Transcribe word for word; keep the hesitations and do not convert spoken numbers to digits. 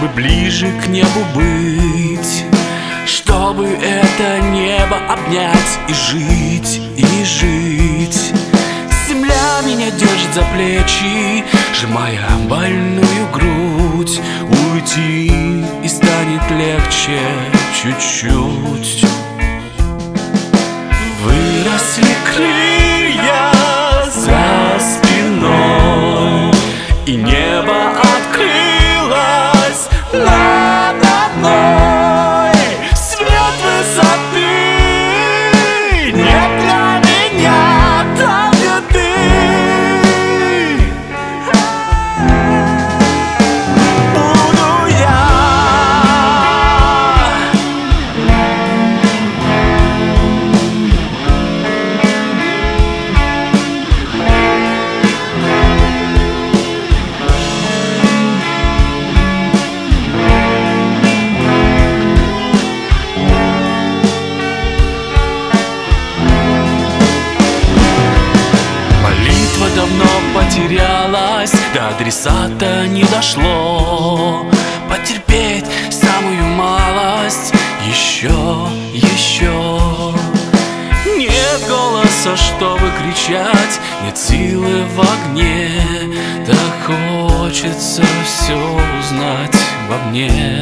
чтобы ближе к небу быть, чтобы это небо обнять и жить, и жить. Земля меня держит за плечи, сжимая больную грудь. Уйти и станет легче чуть-чуть. Выросли крылья за спиной, и небо открылось надо мной. Свет высоты не для меня, там, где ты. Буду я. Давно потерялась, до адресата не дошло. Потерпеть самую малость, еще, еще. Нет голоса, чтобы кричать, нет силы в огне. Так хочется все узнать во мне.